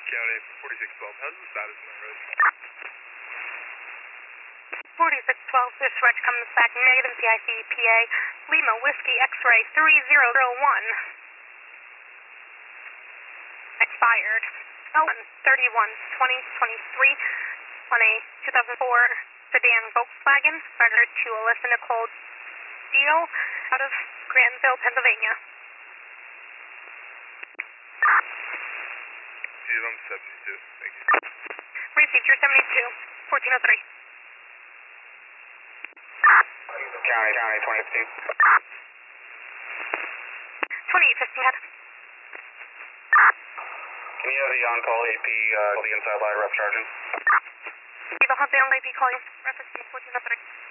County 4612, how's the status on that road? 4612, dispatch comes back negative CIC PA, Lima Whiskey X-ray 3001. Expired. 31/20/23 on a 2004 sedan Volkswagen, registered to Alyssa Nicole Deal out of Granville, Pennsylvania. He's on 72, thank you. Received your 72, 1403. County 2015. 2815 head. Can you have the on-call AP the inside line ref charging? You'll have the on-AP call you. Reference 1403.